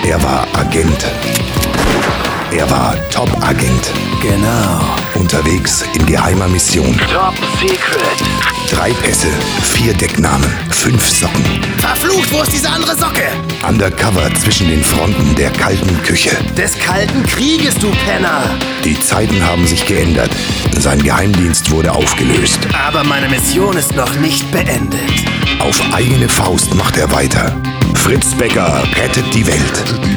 Er war Agent. Er war Top-Agent. Genau. Unterwegs in geheimer Mission. Top Secret. 3 Pässe, 4 Decknamen, 5 Socken. Verflucht, wo ist diese andere Socke? Undercover zwischen den Fronten der kalten Küche. Des kalten Krieges, du Penner. Die Zeiten haben sich geändert. Sein Geheimdienst wurde aufgelöst. Aber meine Mission ist noch nicht beendet. Auf eigene Faust macht er weiter. Fritz Becker rettet die Welt.